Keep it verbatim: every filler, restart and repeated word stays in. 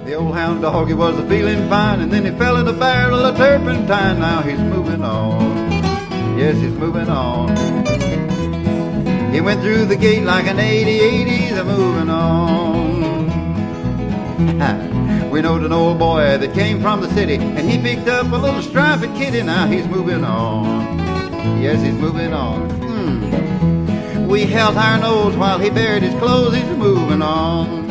The old hound dog, he was a feeling fine, and then he fell in a barrel of turpentine. Now he's moving on. Yes, he's moving on. He went through the gate like an eighty-eight, he's a moving on. We knowed an old boy that came from the city, and he picked up a little striped kitty. Now he's moving on. Yes, he's moving on. Mm. We held our nose while he buried his clothes, he's moving on.